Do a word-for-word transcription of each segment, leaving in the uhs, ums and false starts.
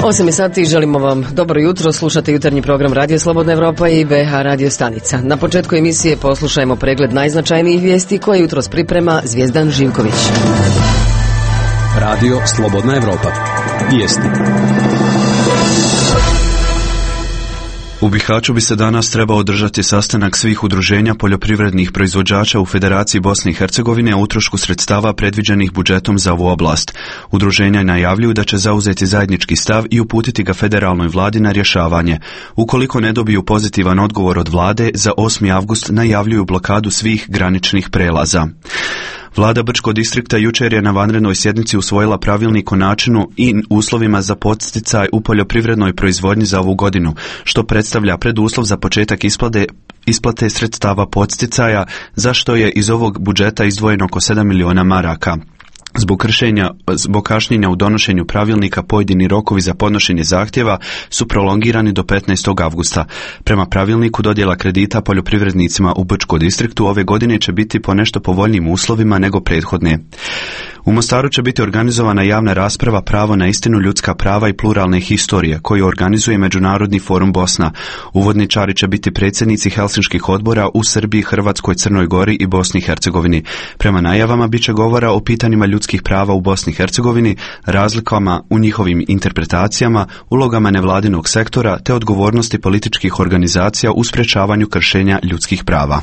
osam sati, želimo vam dobro jutro, slušate jutarnji program Radio Slobodna Evropa i B H Radio stanica. Na početku emisije poslušajmo pregled najznačajnijih vijesti koje jutros priprema Zvijezdan Živković. Radio Slobodna Evropa. Vijesti. U Bihaću bi se danas trebao održati sastanak svih udruženja poljoprivrednih proizvođača u Federaciji Bosne i Hercegovine o utrošku sredstava predviđenih budžetom za ovu oblast. Udruženja najavljuju da će zauzeti zajednički stav i uputiti ga federalnoj vladi na rješavanje. Ukoliko ne dobiju pozitivan odgovor od vlade, za osmi avgust najavljuju blokadu svih graničnih prelaza. Vlada Brčkog distrikta jučer je na vanrednoj sjednici usvojila pravilnik o načinu i uslovima za podsticaj u poljoprivrednoj proizvodnji za ovu godinu, što predstavlja preduslov za početak isplate, isplate sredstava podsticaja, za što je iz ovog budžeta izdvojeno oko sedam miliona maraka. Zbog kršenja, zbog kašnjenja u donošenju pravilnika pojedini rokovi za podnošenje zahtjeva su prolongirani do petnaestog avgusta. Prema pravilniku dodjela kredita poljoprivrednicima u Brčkom distriktu ove godine će biti po nešto povoljnijim uslovima nego prethodne. U Mostaru će biti organizovana javna rasprava Pravo na istinu, ljudska prava i pluralne historije, koju organizuje Međunarodni forum Bosna. Uvodničari će biti predsjednici helsinških odbora u Srbiji, Hrvatskoj, Crnoj Gori i Bosni i Hercegovini. Prema najavama bit će govora o pitanjima ljudskih prava u Bosni i Hercegovini, razlikama u njihovim interpretacijama, ulogama nevladinog sektora te odgovornosti političkih organizacija u sprečavanju kršenja ljudskih prava.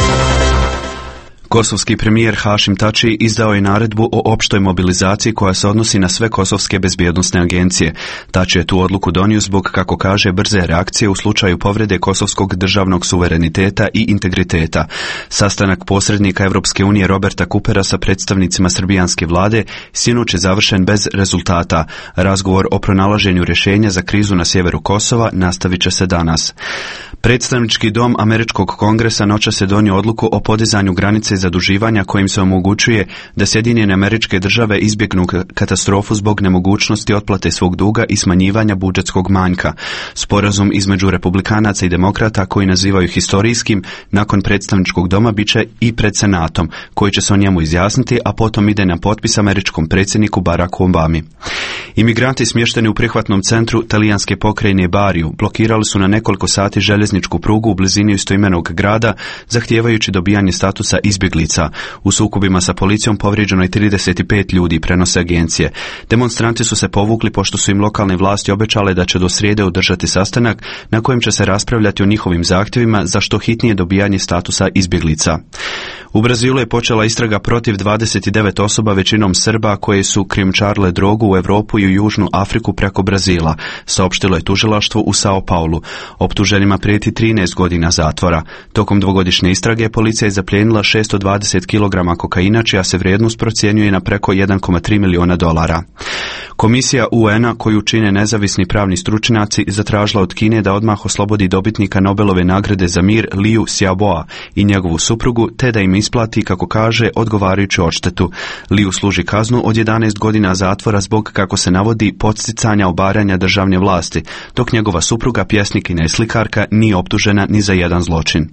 Kosovski premijer Hašim Tači izdao je naredbu o opštoj mobilizaciji koja se odnosi na sve kosovske bezbjednosne agencije. Tači je tu odluku donio zbog, kako kaže, brze reakcije u slučaju povrede kosovskog državnog suvereniteta i integriteta. Sastanak posrednika Evropske unije Roberta Kupera sa predstavnicima srbijanske vlade sinoć je završen bez rezultata. Razgovor o pronalaženju rješenja za krizu na sjeveru Kosova nastavit će se danas. Predstavnički dom Američkog kongresa noćas je donio odluku o podizanju granice zaduživanja kojim se omogućuje da Sjedinjene Američke Države izbjegnu katastrofu zbog nemogućnosti otplate svog duga i smanjivanja budžetskog manjka. Sporazum između republikanaca i demokrata, koji nazivaju historijskim, nakon predstavničkog doma bit će i pred Senatom, koji će se o njemu izjasniti, a potom ide na potpis američkom predsjedniku Baracku Obami. Imigranti smješteni u prihvatnom centru talijanske pokrajine Bariju blokirali su na nekoliko sati željezničku prugu u blizini istoimenog grada, zahtijevajući dobijanje statusa izbjeglica. U sukobima sa policijom povrijeđeno je trideset pet ljudi, prenose agencije. Demonstranti su se povukli pošto su im lokalne vlasti obećale da će do srijede održati sastanak na kojem će se raspravljati o njihovim zahtjevima za što hitnije dobijanje statusa izbjeglica. U Brazilu je počela istraga protiv dvadeset devet osoba, većinom Srba, koje su krijumčarile drogu u Europu i u Južnu Afriku preko Brazila, saopštilo je tužilaštvo u Sao Paulu. Optuženima prijeti trinaest godina zatvora. Tokom dvogodišnje istrage policija je zaplijenila šesto dvadeset kilograma kokaina, čija se vrijednost procjenjuje na preko jedan zarez tri miliona dolara. Komisija U N-a, koju čine nezavisni pravni stručnjaci, zatražila od Kine da odmah oslobodi dobitnika Nobelove nagrade za mir Liu Xiaoboa i njegovu suprugu, te da im isplati, kako kaže, odgovarajuću odštetu. Liu služi kaznu od jedanaest godina zatvora zbog, kako se navodi, podsticanja obaranja državne vlasti, dok njegova supruga, pjesnikinja i slikarka, nije optužena ni za jedan zločin.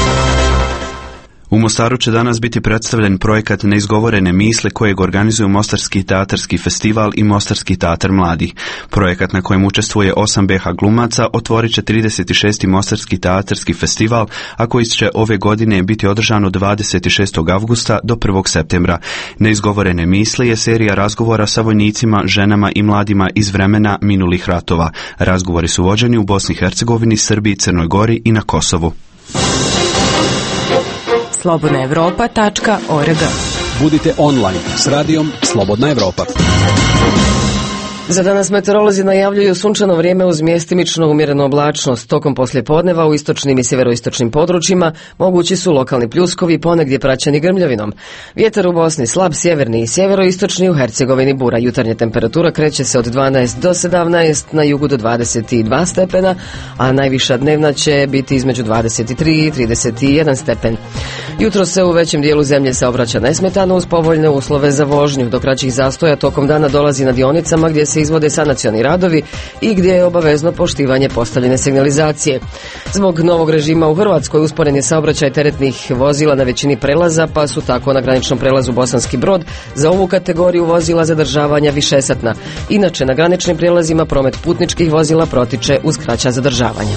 U Mostaru će danas biti predstavljen projekat Neizgovorene misli kojeg organizuju Mostarski teatarski festival i Mostarski teatar mladih. Projekat na kojem učestvuje osam B H glumaca otvorit će trideset šesti Mostarski teatarski festival, a koji će ove godine biti održan od dvadeset šestog avgusta do prvog septembra. Neizgovorene misli je serija razgovora sa vojnicima, ženama i mladima iz vremena minulih ratova. Razgovori su vođeni u Bosni i Hercegovini, Srbiji, Crnoj Gori i na Kosovu. slobodna evropa tačka org. Budite online s radijom Slobodna Evropa. Za danas meteorolozi najavljuju sunčano vrijeme uz mjestimično umjerenu oblačnost. Tokom poslijepodneva u istočnim i sjeveroistočnim područjima mogući su lokalni pljuskovi, ponegdje praćeni grmljavinom. Vjetar u Bosni slab, sjeverni i sjeveroistočni, u Hercegovini bura. Jutarnja temperatura kreće se od dvanaest do sedamnaest, na jugu do dvadeset dva stepena, a najviša dnevna će biti između dvadeset tri i trideset jedan stepen. Jutro se u većem dijelu zemlje saobraća nesmetano uz povoljne uslove za vožnju. Do kraćih zastoja tokom dana dolazi na dionicama gdje se se izvode sanacioni radovi i gdje je obavezno poštivanje postavljene signalizacije. Zbog novog režima u Hrvatskoj usporen je saobraćaj teretnih vozila na većini prelaza, pa su tako na graničnom prelazu Bosanski Brod za ovu kategoriju vozila zadržavanja višesatna. Inače, na graničnim prijelazima promet putničkih vozila protiče uz kraća zadržavanja.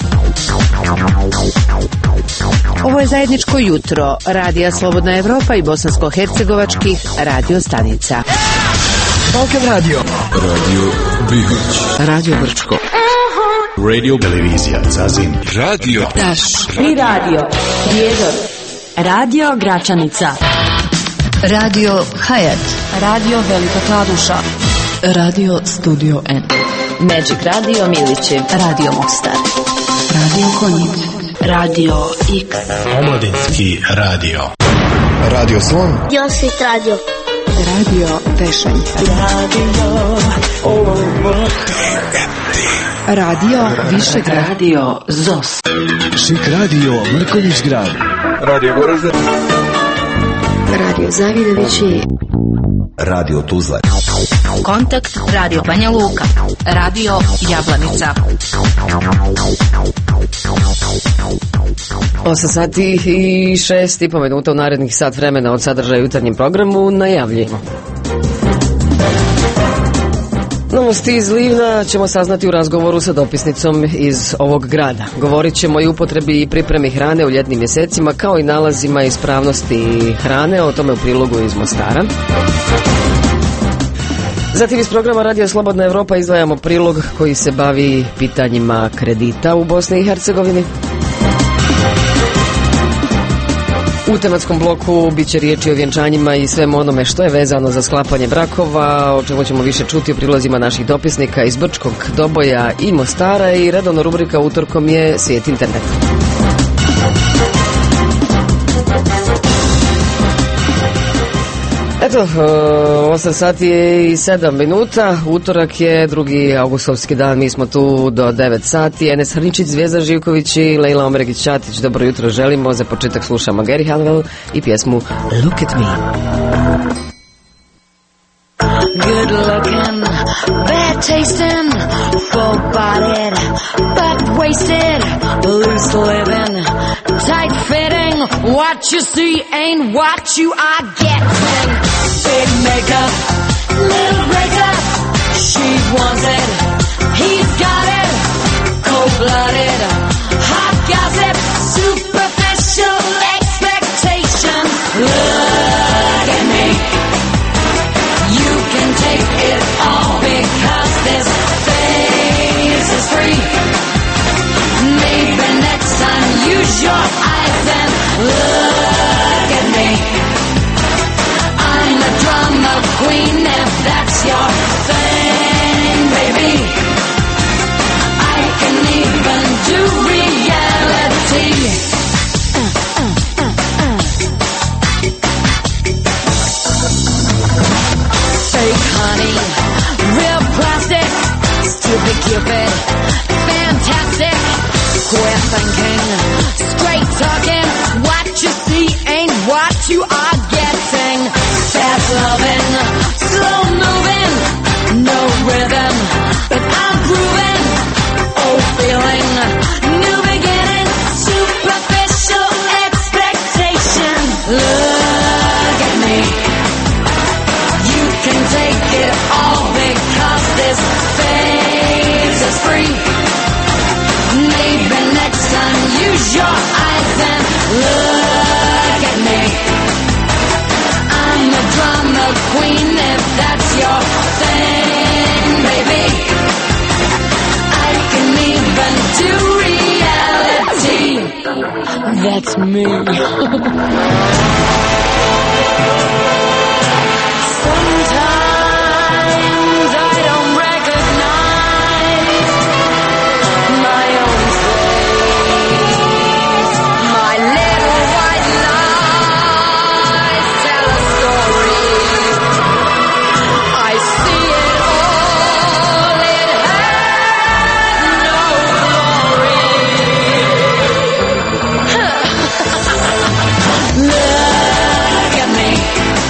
Ovo je zajedničko jutro Radija Slobodna Evropa i bosansko-hercegovačkih radio stanica. Balkan Radio, Radio Bihoć, Radio Brčko, Radio Televizija Zazin, Radio Daš i Radio Prijedor, Radio Gračanica, Radio Hayat, Radio Velika Kladuša, Radio Studio N, Magic Radio Milići, Radio Mostar, Radio Konjic, Radio X, Omladinski radio, Radio Slon, Josit Radio, Radio Pešanica, Radio Višeg, Radio Zos, Šik Radio Mrkonjić Grad, Radio Goražde, Radio Zavidovići, Radio Tuzla, Kontakt Radio Banja Luka, Radio Jablanica. osam sati i šest i po minuta u narednih sat vremena od sadržaja jutarnjem programu najavljujemo. Novosti iz Livna ćemo saznati u razgovoru sa dopisnicom iz ovog grada. Govorit ćemo i upotrebi i pripremi hrane u ljetnim mjesecima, kao i nalazima ispravnosti hrane, o tome u prilogu iz Mostara. Zatim iz programa Radija Slobodna Evropa izdvajamo prilog koji se bavi pitanjima kredita u Bosni i Hercegovini. U tematskom bloku bit će riječi o vjenčanjima i svemu onome što je vezano za sklapanje brakova, o čemu ćemo više čuti u prilozima naših dopisnika iz Brčkog, Doboja i Mostara, i redovna rubrika utorkom je Svijet interneta. Eto, osam sati i sedam minuta, utorak je drugi augustovski dan, mi smo tu do devet sati. Enes Hrničić, Zvijezda Živković i Lejla Omeregić-Ćatić, dobro jutro želimo. Za početak slušamo Gary Halliwell i pjesmu Look at Me. Good looking, bad tasting, full bodied, but wasted, loose living, tight fitting. What you see ain't what you are getting. Big makeup, little breakup. She wants it, he's got it. Cold blooded, hot gossip, superficial expectation. Look at me. You can take it all because this face is free. Maybe next time use your eyes and look at me. I'm the drama queen if that's your thing, baby. I can even do reality. Fake honey, real plastic, stupid Cupid, fantastic. Quit thinking, straight talking. What you see ain't what you are getting. Fast loving, slow moving, no rhythm, but I'm grooving. Old feeling, new beginning, superficial expectation. Look at me. You can take it all because this phase is free. Maybe next time use your eyes and look at me. I'm the drama queen if that's your thing, baby. I can even do reality. That's me. Sometimes I don't recognize my own face. My little white lies tell a story. I see it all, it has no glory. Look at me.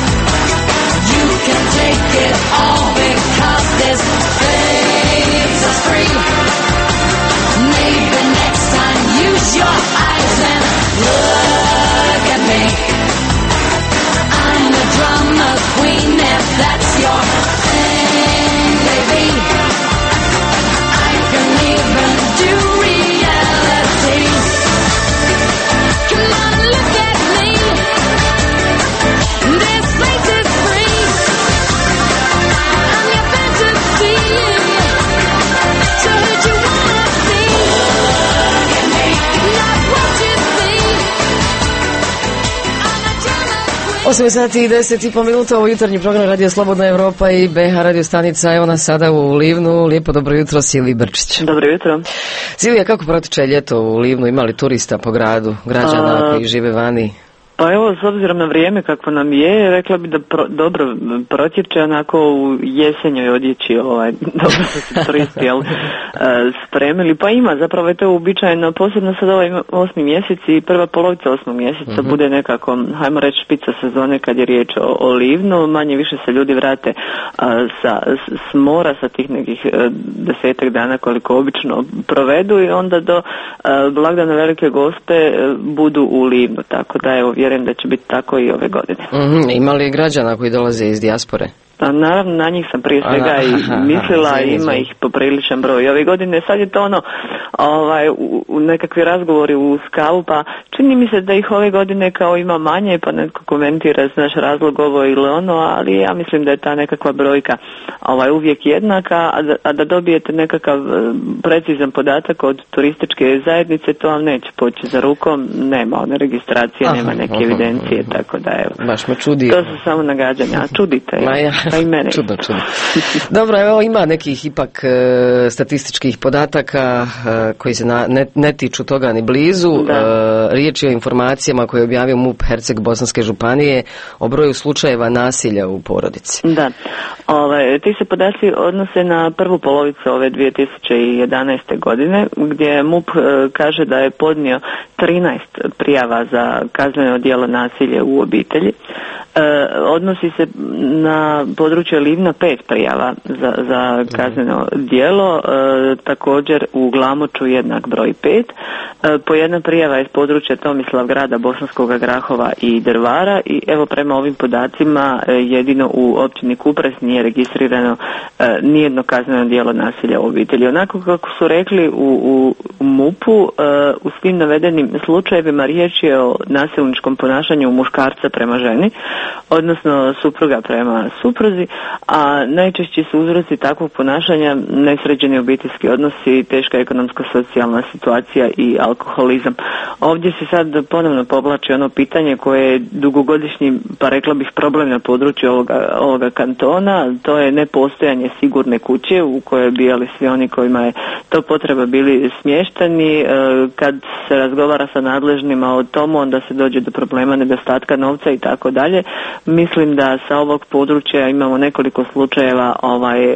osam sati i deset i po minuta, ovo jutarnji program Radio Slobodna Evropa i B H radio stanica. Evo nas sada u Livnu. Lijepo dobro jutro, Silviji Brčić. Dobro jutro. Silvija, kako protiče ljeto u Livnu? Ima li turista po gradu, građana A... koji žive vani? Pa evo, s obzirom na vrijeme kako nam je, rekla bi da pro, dobro protječe onako u jesenjoj odjeći, ovaj, dobro su se turisti jel, spremili. Pa ima, zapravo je to uobičajeno, posebno sad ovaj osmi mjesec i prva polovica osmog mjeseca mm-hmm. bude nekako, hajmo reći, špica sezone kad je riječ o, o Livnu. Manje više se ljudi vrate a, sa, s mora, sa tih nekih a, desetak dana koliko obično provedu i onda do a, blagdana Velike Gospe a, budu u Livnu, tako da evo, vjerujem da će biti tako i ove godine. Mm-hmm. Ima li građana koji dolaze iz dijaspore? Pa naravno, na njih sam prije svega aha, i mislila, aha, ima ih popriličan broj. Ove godine sad je to ono, ovaj, u, u nekakvi razgovori u skavu, pa čini mi se da ih ove godine kao ima manje, pa netko komentira znaš razlog ovo ili ono, ali ja mislim da je ta nekakva brojka ovaj, uvijek jednaka, a da, a da dobijete nekakav precizan podatak od turističke zajednice, to vam neće poći za rukom, nema one registracije, aha, nema neke aha, evidencije, aha. Tako da evo. Baš me čudi. To su samo nagađanja, a čudite. Ja. Pa i mene. Čudno, čudno. Dobro, evo ima nekih ipak e, statističkih podataka e, koji se na, ne, ne tiču toga ni blizu. E, riječ je o informacijama koje je objavio MUP Herceg-Bosanske županije o broju slučajeva nasilja u porodici. Da. Ove, ti se podaci odnose na prvu polovicu ove dvije tisuće jedanaeste. godine, gdje MUP e, kaže da je podnio trinaest prijava za kazneno djelo nasilje u obitelji. E, odnosi se na područje Livna pet prijava za, za kazneno djelo, e, također u Glamoču jednak broj pet, e, po jedna prijava iz područja Tomislavgrada, Bosanskog Grahova i Drvara i evo prema ovim podacima e, jedino u općini Kupres nije registrirano e, nijedno kazneno djelo nasilja u obitelji. Onako kako su rekli u, u, u MUP-u, e, u svim navedenim slučajevima riječ je o nasilničkom ponašanju muškarca prema ženi, odnosno supruga prema supruzi, a najčešći su uzroci takvog ponašanja nesređeni obiteljski odnosi, teška ekonomsko-socijalna situacija i alkoholizam. Ovdje se sad ponovno povlači ono pitanje koje je dugogodišnji, pa rekla bih, problem na području ovoga, ovoga kantona, to je nepostojanje sigurne kuće u kojoj bi jeli svi oni kojima je to potreba bili smješteni. Kad se razgovara sa nadležnima o tomu, onda se dođe do problema nedostatka novca i tako dalje. Mislim da sa ovog područja imamo nekoliko slučajeva ovaj,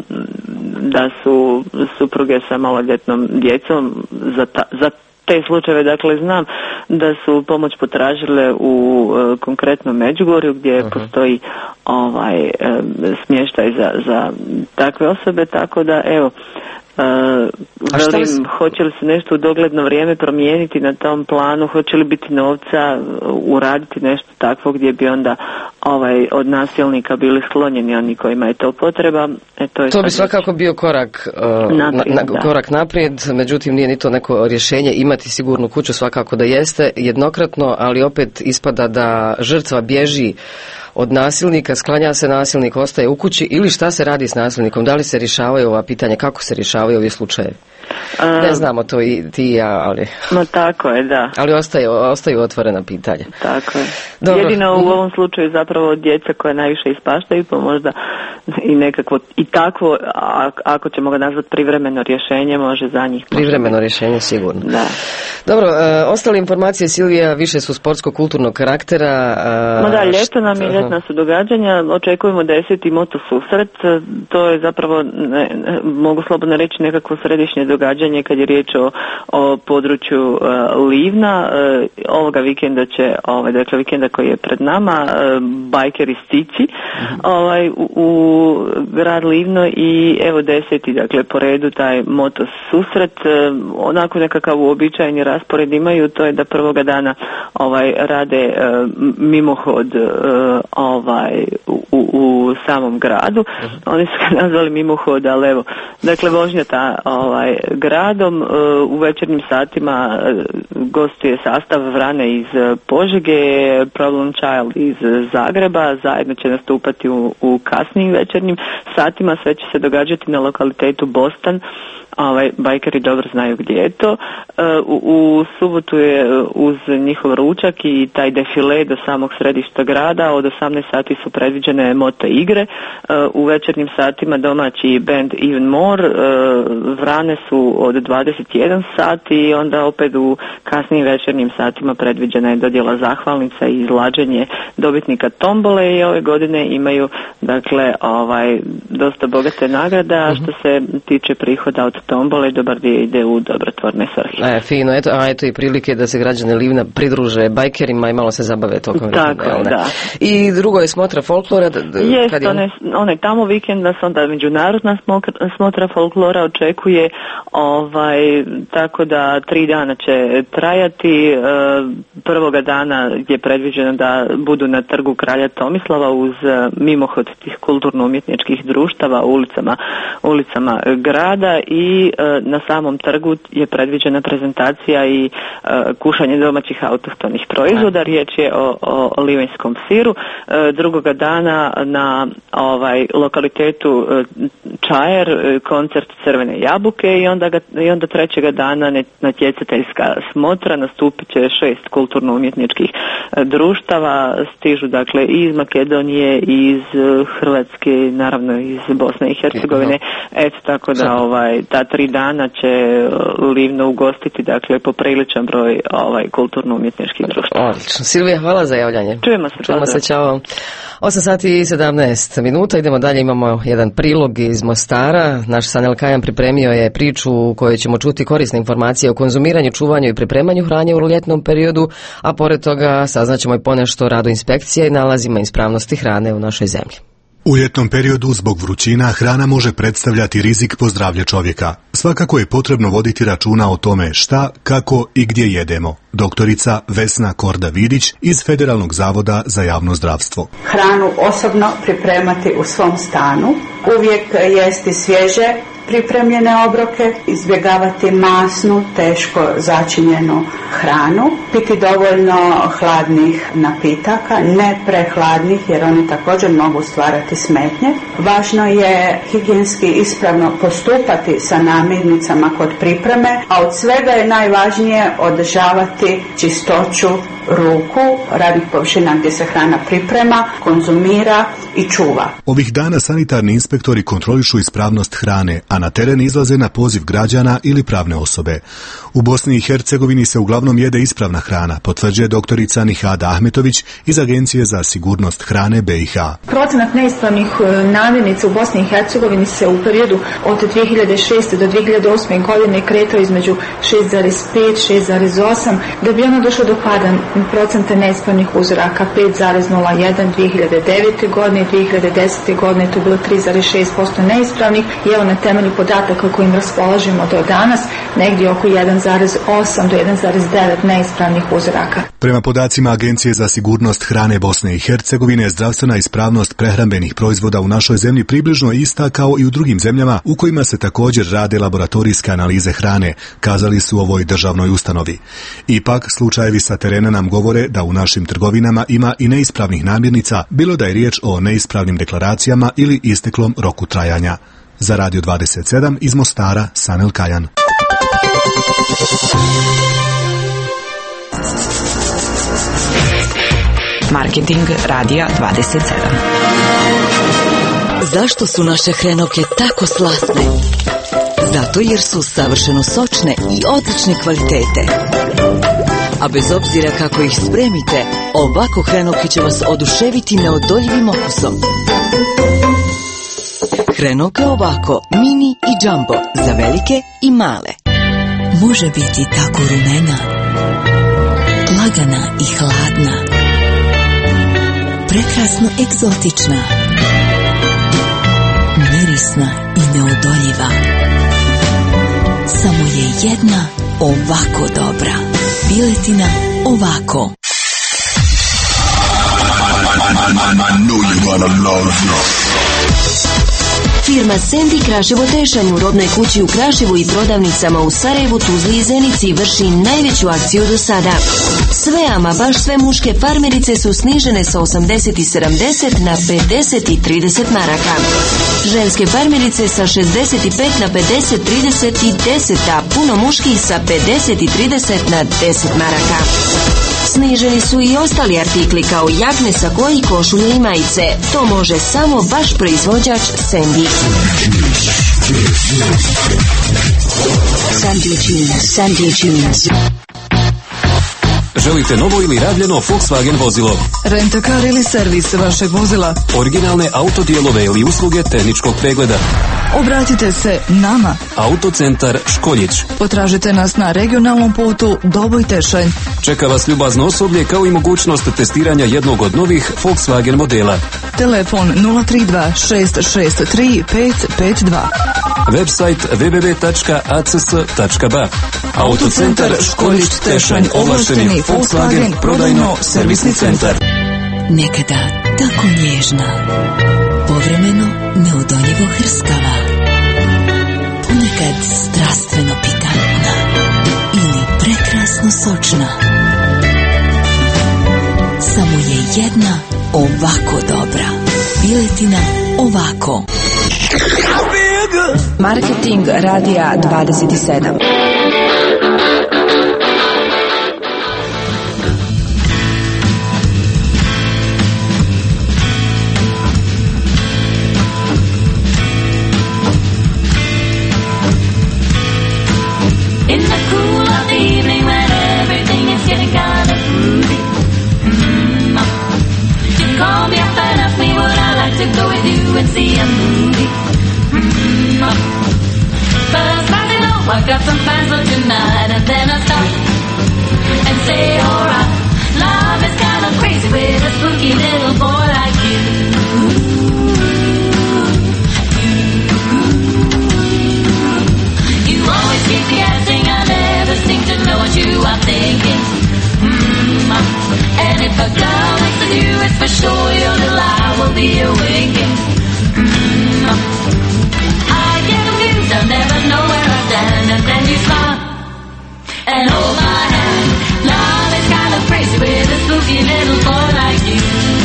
da su supruge sa maloljetnom djecom za, ta, za te slučajeve, dakle znam da su pomoć potražile u uh, konkretnom Međugorju gdje uh-huh. postoji ovaj um, smještaj za, za takve osobe, tako da evo Uh, velim, li... hoće li se nešto u dogledno vrijeme promijeniti na tom planu, hoće li biti novca uraditi nešto takvo gdje bi onda ovaj, od nasilnika bili sklonjeni oni kojima je to potreba. E, to je to bi svakako bio korak, uh, naprijed, na, na, korak naprijed, međutim nije ni to neko rješenje, imati sigurnu kuću svakako da jeste jednokratno, ali opet ispada da žrtva bježi od nasilnika, sklanja se nasilnik, ostaje u kući ili šta se radi s nasilnikom, da li se rješavaju ova pitanja, kako se rješavaju ovi slučajevi? A, ne znamo to i ti i ja, ali... No tako je, da. Ali ostaje, ostaju otvorena pitanja. Tako je. Dobro. Jedino u ovom slučaju zapravo djeca koja najviše ispaštaju, pa možda i nekakvo, i takvo, ako ćemo ga nazvati privremeno rješenje, može za njih... Privremeno rješenje, sigurno. Da. Dobro, e, ostale informacije, Silvija, više su sportsko-kulturnog karaktera. E, Ma da, ljeto nam je, ljetna su događanja, očekujemo deseti moto susret, to je zapravo, ne, mogu slobodno reći, nekakvo središnje događanje kad je riječ o, o području uh, Livna. Uh, ovoga vikenda će, ovaj, dakle vikenda koji je pred nama, uh, bajkeri stići mm-hmm. ovaj, u, u grad Livno i evo deseti, dakle po redu taj moto susret. Uh, onako nekakav uobičajeni raspored imaju, to je da prvoga dana ovaj, rade uh, mimohod uh, ovaj, u, u samom gradu. Mm-hmm. Oni su ga nazvali mimohod, ali evo, dakle vožnja ta ovaj, gradom. U večernjim satima gostuje sastav Vrane iz Požege, Problem Child iz Zagreba, zajedno će nastupati u, u kasnijim večernjim satima, sve će se događati na lokalitetu Bostan. Ovaj, bajkeri dobro znaju gdje je to. U, U subotu je uz njihov ručak i taj defile do samog središta grada. Od osamnaest sati su predviđene moto igre. U večernjim satima domaći band Even More. Vrane su od dvadeset jedan sati i onda opet u kasnijim večernjim satima predviđena je dodjela zahvalnica i izlađenje dobitnika tombole i ove godine imaju dakle ovaj dosta bogate nagrade, a što se tiče prihoda od tombole dobar dio ide u dobrotvorne svrhe. E, fino, eto, a eto i prilike da se građani Livna pridruže bajkerima i malo se zabave tokom Tako je, da. I drugo je smotra folklora. D- d- Jest, kad je... one, one tamo vikend nas onda međunarodna smotra folklora očekuje, ovaj, tako da tri dana će trajati. E, prvoga dana je predviđeno da budu na trgu Kralja Tomislava uz mimohod tih kulturno-umjetničkih društava ulicama, ulicama grada i e, na samom trgu je predviđena prezentacija i e, kušanje domaćih autohtonih proizvoda. Riječ je o, o livanjskom siru. E, drugoga dana na ovaj lokalitetu e, Čajer e, koncert Crvene jabuke i onda, ga, i onda trećega dana natjecateljska smotra. Nastupit će šest kulturno-umjetničkih e, društava. Stižu dakle i iz Makedonije i iz e, Hrvatske, naravno iz Bosne i Hercegovine. Eto, tako da ovaj ta tri dana će Livno ugostiti dakle popriličan broj ovaj kulturno-umjetničkih društava. Odlično. Silvija, hvala za javljanje. Čujemo se. Čujemo se, čao. osam sati i sedamnaest minuta, idemo dalje, imamo jedan prilog iz Mostara. Naš Sanel Kajan pripremio je priču u kojoj ćemo čuti korisne informacije o konzumiranju, čuvanju i pripremanju hrane u ljetnom periodu, a pored toga saznaćemo i ponešto o radu inspekcije i nalazima ispravnosti hrane u našoj zemlji. U ljetnom periodu zbog vrućina hrana može predstavljati rizik po zdravlje čovjeka. Svakako je potrebno voditi računa o tome šta, kako i gdje jedemo. Doktorica Vesna Korda-Vidić iz Federalnog zavoda za javno zdravstvo. Hranu osobno pripremati u svom stanu, uvijek jesti svježe pripremljene obroke, izbjegavati masnu, teško začinjenu hranu, piti dovoljno hladnih napitaka, ne prehladnih jer oni također mogu stvarati smetnje. Važno je higijenski ispravno postupati sa namirnicama kod pripreme, a od svega je najvažnije održavati čistoću ruku, radnih površina gdje se hrana priprema, konzumira i čuva. Ovih dana sanitarni inspektori kontrolišu ispravnost hrane, a na teren izlaze na poziv građana ili pravne osobe. U Bosni i Hercegovini se uglavnom jede ispravna hrana, potvrđuje doktorica Nihada Ahmetović iz Agencije za sigurnost hrane B i H. Procenat neispravnih namirnica u Bosni i Hercegovini se u periodu od dvije hiljade šeste do dvije hiljade osme godine kretao između šest zarez pet do šest zarez osam, da bi ono došlo do pada procenta neispravnih uzoraka pet zarez nula jedan dvije hiljade devete godine, dvije hiljade desete godine to bilo tri zarez šest posto neispravnih i evo na temelju podataka kojim raspolažemo do danas negdje oko jedan zarez osam do jedan zarez devet neispravnih uzoraka. Prema podacima Agencije za sigurnost hrane Bosne i Hercegovine, zdravstvena ispravnost prehrambenih proizvoda u našoj zemlji približno ista kao i u drugim zemljama u kojima se također rade laboratorijske analize hrane, kazali su ovoj državnoj ustanovi. Ipak, slučajevi sa terena nam govore da u našim trgovinama ima i neispravnih namirnica, bilo da je riječ o neispravnim deklaracijama ili isteklom roku trajanja. Za Radio dvadeset sedam iz Mostara, Sanel Kajan. Marketing Radija dvadeset sedam. Zašto su naše hrenovke tako slasne? Zato jer su savršeno sočne i odlične kvalitete. A bez obzira kako ih spremite, ovako hrenovke će vas oduševiti neodoljivim okusom. Hrenovke ovako, mini i jumbo, za velike i male. Može biti tako rumena, lagana i hladna, prekrasno egzotična, mirisna i neodoljiva. Samo je jedna ovako dobra. Piletina ovako. Firma Sendi Kraševo Tešanj u robnoj kući u Kraševu i prodavnicama u Sarajevu, Tuzli i Zenici vrši najveću akciju do sada. Sve, ama baš sve muške farmerice su snižene sa osamdeset i sedamdeset na pedeset i trideset maraka. Ženske farmerice sa šezdeset i pet na pedeset, trideset i deset, a puno muških sa pedeset i trideset na deset maraka. Sniženi su i ostali artikli kao jakne, sakoji, košulje i majice. To može samo baš proizvođač Sendi. Sandy Jeans, Sandy Jeans. Želite novo ili rabljeno Volkswagen vozilo? Rentakar ili servis vašeg vozila? Originalne autodijelove ili usluge tehničkog pregleda? Obratite se nama. Autocentar Školjić. Potražite nas na regionalnom putu Doboj Tešanj. Čeka vas ljubazno osoblje kao i mogućnost testiranja jednog od novih Volkswagen modela. Telefon nula tri dva šest šest tri pet pet dva. Website w w w tačka a c s tačka b a. Autocentar Školjić Tešanj, ovlašteni Volkswagen prodajno-servisni centar. Nekada tako nježna, povremeno neodoljivo hrskava, ponekad strastveno pikantna ili prekrasno sočna. Samo je jedna ovako dobra. Piletina ovako. Marketing radija dvadeset sedam. In the cool of the evening when everything is getting kind of groovy, mm-hmm. You call me up and ask me would I like to go with you and see a movie, mm-hmm. First I say no, I've got some plans for tonight, and then I stop and say alright. Love is kind of crazy with a spooky little boy like you. You always keep guessing, I never seem to know what you are thinking. Mm-hmm. And if a girl next to you, it's for sure your little eye will be a winking. Mm-hmm. I get confused, I never know where I stand, and then you smile and hold my hand. Love is kind of crazy with a spooky little boy like you.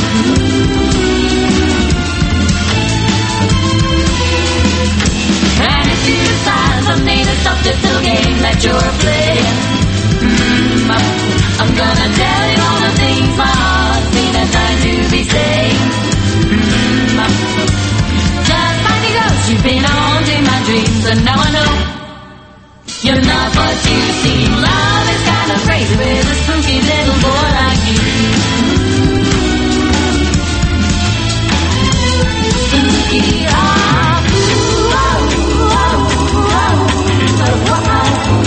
And if you decide someday to stop this little game that you're playing, mm, I'm gonna tell you all the things my heart's been assigned to be saying. Mm, just like a ghost, you've been haunting my dreams, and now I know you're not what you seem. Love is kind of crazy with a spooky little boy like you. Spooky, ah, ooh, oh, oh, oh, oh, oh,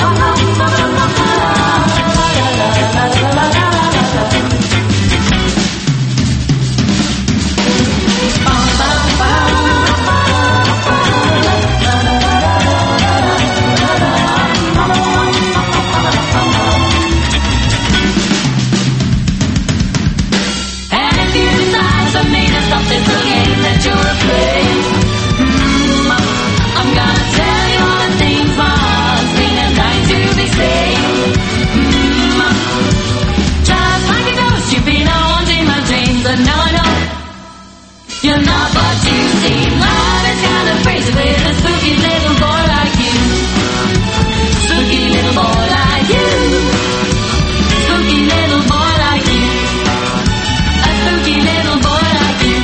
you're not what you seem. Love is kind of crazy with a spooky little boy like you. Spooky little boy like you. Spooky little boy like you. A spooky little boy like you.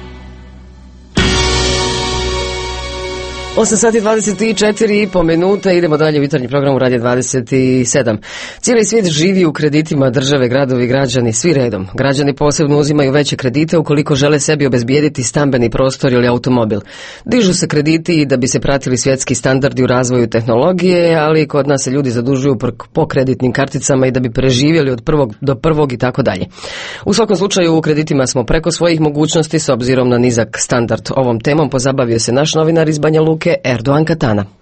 osam sati dvadeset četiri i po minuta, idemo dalje u jutarnji program u Radiju dvadeset sedam. Cijeli svijet živi u kreditima države, gradovi, građani, svi redom. Građani posebno uzimaju veće kredite ukoliko žele sebi obezbijediti stambeni prostor ili automobil. Dižu se krediti da bi se pratili svjetski standardi u razvoju tehnologije, ali kod nas se ljudi zadužuju po kreditnim karticama i da bi preživjeli od prvog do prvog i tako dalje. U svakom slučaju u kreditima smo preko svojih mogućnosti s obzirom na nizak standard. Ovom temom pozabavio se naš novinar iz Banja Luke, Erdoğan Katana.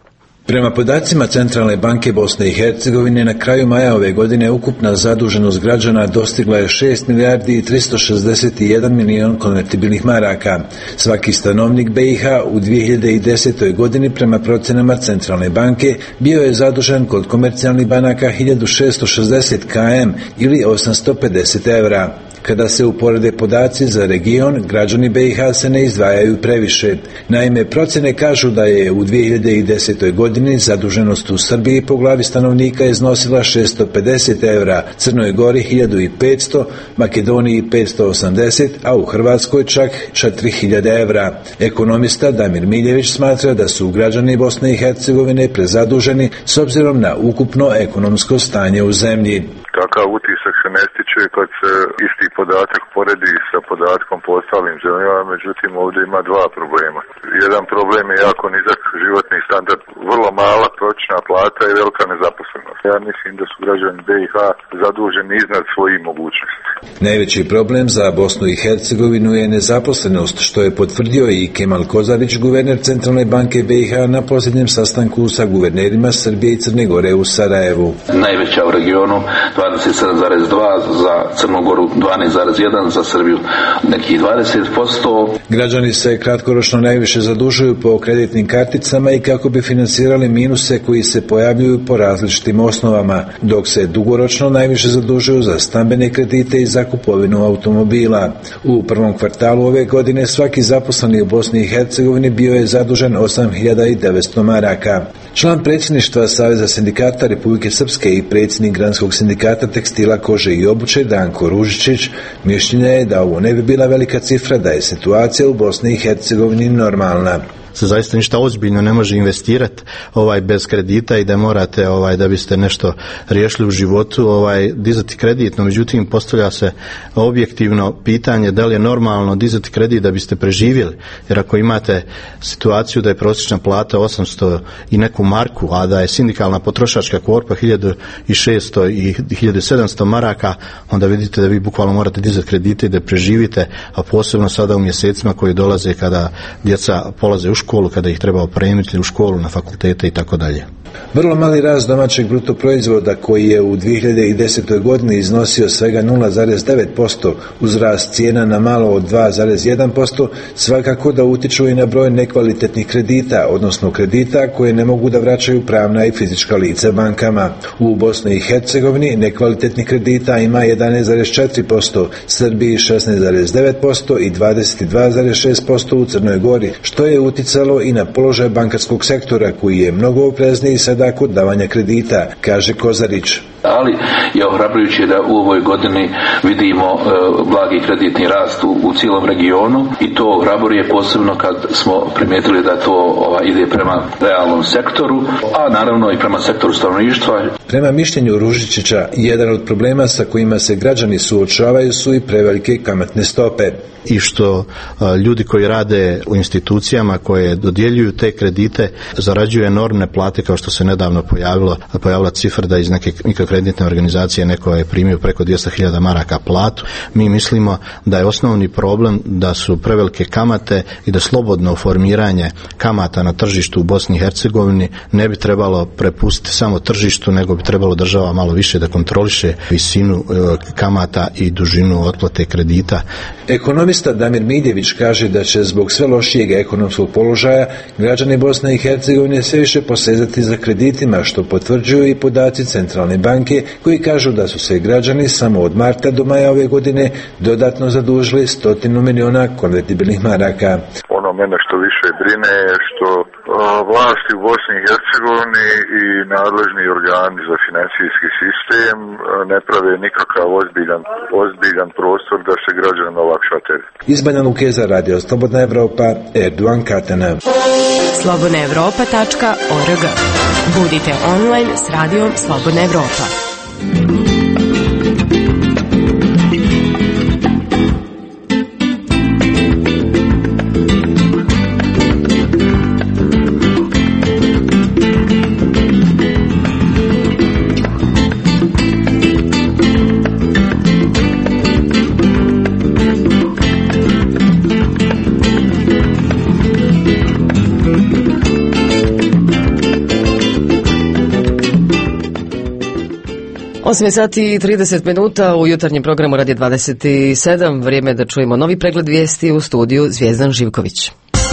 Prema podacima Centralne banke Bosne i Hercegovine, na kraju maja ove godine ukupna zaduženost građana dostigla je šest milijardi i tristo šezdeset jedan milion konvertibilnih maraka. Svaki stanovnik B i H u dvije hiljade desetoj godini prema procenama Centralne banke bio je zadužen kod komercijalnih banaka hiljadu šessto šezdeset km ili osamsto pedeset evra. Kada se uporede podaci za region, građani B i H se ne izdvajaju previše. Naime, procjene kažu da je u dvije hiljade desetoj godini zaduženost u Srbiji po glavi stanovnika iznosila šessto pedeset evra, Crnoj Gori hiljadu petsto, Makedoniji petsto osamdeset, a u Hrvatskoj čak četiri hiljade evra. Ekonomista Damir Miljević smatra da su građani Bosne i Hercegovine prezaduženi s obzirom na ukupno ekonomsko stanje u zemlji. Takav utisak se ne stiče kad se isti podatak poredi sa podatkom po ostalim zemljama, međutim ovdje ima dva problema. Jedan problem je jako nizak životni standard, vrlo mala prosječna plata i velika nezaposlenost. Ja mislim da su građani B i H zaduženi iznad svojih mogućnosti. Najveći problem za Bosnu i Hercegovinu je nezaposlenost, što je potvrdio i Kemal Kozarić, guverner Centralne banke B i H na posljednjem sastanku sa guvernerima Srbije i Crne Gore u Sarajevu. Najveća u regionu dvadeset sedam zarez dva, za Crnu Goru dvanaest zarez jedan, za Srbiju nekih dvadeset posto. Građani se kratkoročno najviše zadužuju po kreditnim karticama i kako bi financirali minuse koji se pojavljuju po različitim osnovama, dok se dugoročno najviše zadužuju za stambene kredite i za kupovinu automobila. U prvom kvartalu ove godine svaki zaposleni u Bosni i Hercegovini bio je zadužen osam hiljada devetsto maraka. Član predsjedništva Saveza sindikata Republike Srpske i predsjednik Granskog sindikata tekstila, kože i obuće Danko Ružičić mišljenja je da ovo ne bi bila velika cifra, da je situacija u Bosni i Hercegovini normalna. Se zaista ništa ozbiljno ne može investirati ovaj bez kredita i da morate ovaj da biste nešto riješili u životu ovaj dizati kredit, no međutim postavlja se objektivno pitanje da li je normalno dizati kredit da biste preživjeli, jer ako imate situaciju da je prosječna plata osamsto i neku marku, a da je sindikalna potrošačka korpa hiljadu šessto i hiljadu sedamsto maraka, onda vidite da vi bukvalno morate dizati kredite i da preživite, a posebno sada u mjesecima koji dolaze kada djeca polaze u školu, kada ih treba opremiti u školu, na fakultete i tako dalje. Vrlo mali rast domaćeg bruto proizvoda koji je u dvije hiljade desetoj godini iznosio svega nula zarez devet posto uz rast cijena na malo od dva zarez jedan posto svakako da utiču i na broj nekvalitetnih kredita, odnosno kredita koje ne mogu da vraćaju pravna i fizička lica bankama. U Bosni i Hercegovini nekvalitetnih kredita ima jedanaest zarez četiri posto, Srbiji šesnaest zarez devet posto i dvadeset dva zarez šest posto u Crnoj Gori, što je uticalo i na položaj bankarskog sektora koji je mnogo oprezniji sada kod davanja kredita, kaže Kozarić. Ali je ohrabrujuće da u ovoj godini vidimo e, blagi kreditni rast u, u cijelom regionu i to ohrabruje posebno kad smo primijetili da to ova, ide prema realnom sektoru, a naravno i prema sektoru stanovništva. Prema mišljenju Ružičića, jedan od problema sa kojima se građani suočavaju su i prevelike kamatne stope. I što a, ljudi koji rade u institucijama koje dodjeljuju te kredite zarađuju enormne plate, kao što se nedavno pojavilo, pojavila cifra da iz neke mikrokreditne organizacije neko je primio preko dvjesto hiljada maraka platu. Mi mislimo da je osnovni problem da su prevelike kamate i da slobodno formiranje kamata na tržištu u Bosni i Hercegovini ne bi trebalo prepustiti samo tržištu, nego bi trebalo država malo više da kontroliše visinu e, kamata i dužinu otplate kredita. Ekonomista Damir Miljević kaže da će zbog sve lošijeg ekonomskog položaja građani Bosne i Hercegovine sve više posezati za kreditima, što potvrđuju i podaci Centralne banke koji kažu da su se građani samo od marta do maja ove godine dodatno zadužili stotinu miliona konvertibilnih maraka. Ono mene što više brine je što vlasti u Bosni i Hercegovini i nadležni organi za financijski sistem ne prave nikakav ozbiljan, ozbiljan prostor da se građanima olakša teret. Iz Banja Luke za radio Slobodna Evropa, Erdogan Katana. slobodna evropa tačka org. Budite online s radijom Slobodna Evropa. osam sati i trideset minuta u jutarnjem programu Radio dvadeset sedam. Vrijeme je da čujemo novi pregled vijesti u studiju Zvijezdan Živković.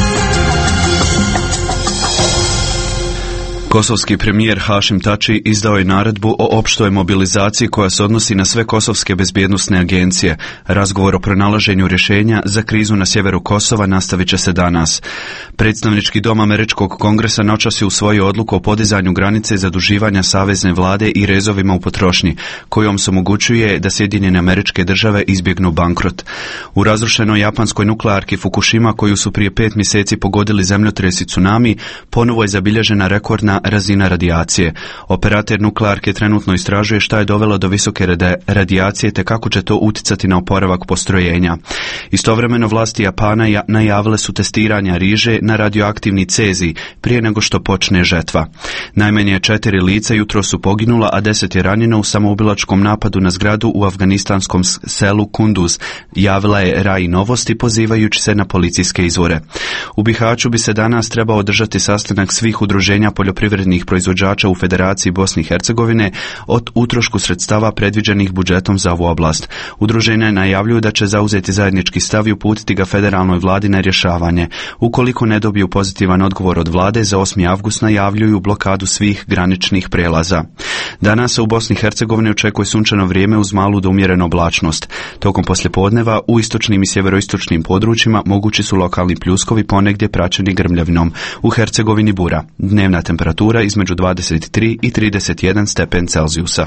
Kosovski premijer Hašim Tači izdao je naredbu o opštoj mobilizaciji koja se odnosi na sve kosovske bezbjednosne agencije. Razgovor o pronalaženju rješenja za krizu na sjeveru Kosova nastavit će se danas. Predstavnički dom Američkog kongresa noćas je usvojio odluku o podizanju granice zaduživanja savezne vlade i rezovima u potrošnji, kojom se omogućuje da Sjedinjene Američke Države izbjegnu bankrot. U razrušenoj japanskoj nuklearki Fukushima, koju su prije pet mjeseci pogodili zemljotresi tsunami, ponovo je zabilježena rekordna razina radijacije. Operator nuklearke trenutno istražuje šta je dovelo do visoke radijacije te kako će to utjecati na oporavak postrojenja. Istovremeno vlasti Japana najavile su testiranja riže na radioaktivni cezij prije nego što počne žetva. Najmanje četiri lica jutro su poginula, a deset je ranjeno u samoubilačkom napadu na zgradu u afganistanskom selu Kunduz, javila je Rai Novosti pozivajući se na policijske izvore. U Bihaću bi se danas trebao održati sastanak svih udruženja poljoprivrednih proizvođača u Federaciji Bosne i Hercegovine od utrošku sredstava predviđenih budžetom za ovu oblast. Udruženja najavljuju da će zauzeti zajednički stav i uputiti ga federalnoj vladi na rješavanje. Ukoliko ne dobiju pozitivan odgovor od vlade, za osmi avgust najavljuju blokadu svih graničnih prijelaza. Danas se u Bosni i Hercegovini očekuje sunčano vrijeme uz malu do umjerenu oblačnost. Tokom poslijepodneva u istočnim i sjeveroistočnim područjima mogući su lokalni pljuskovi, ponegdje praćeni grmljavinom. U Hercegovini bura. Dnevna temperatura između dvadeset tri i trideset jedan stepen Celzijusa.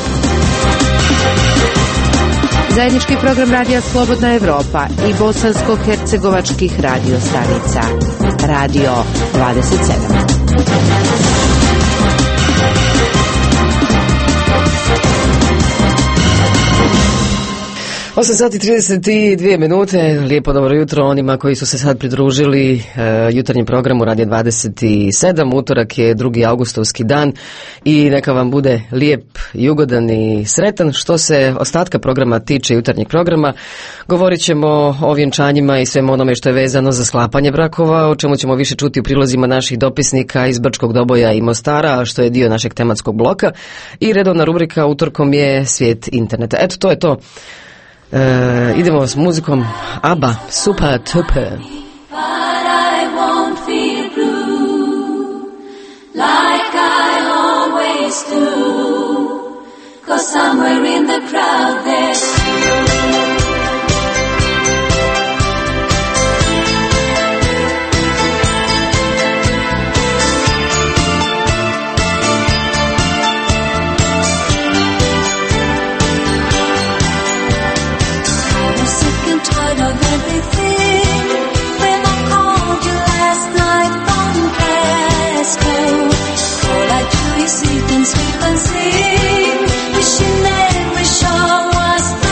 Zajednički program Radija Slobodna Evropa i bosansko-hercegovačkih radio stanica. Radio dvadeset sedam. osam sati i trideset dvije minute, lijepo dobro jutro onima koji su se sad pridružili e, jutarnjem programu Radio dvadeset sedam. Utorak je drugi augustovski dan i neka vam bude lijep i ugodan i sretan. Što se ostatka programa tiče jutarnjeg programa, govorit ćemo o vjenčanjima i svemu onome što je vezano za sklapanje brakova, o čemu ćemo više čuti u prilozima naših dopisnika iz Brčkog Doboja i Mostara, što je dio našeg tematskog bloka, i redovna rubrika utorkom je Svijet interneta. Eto, to je to. Uh, idemo s muzikom ABBA, Super Tuper. But I won't feel blue like I always do, 'cause somewhere in the crowd there's you. Tired of everything. When I called you last night from Glasgow, all I do is eat and sleep and sing, wishing every show was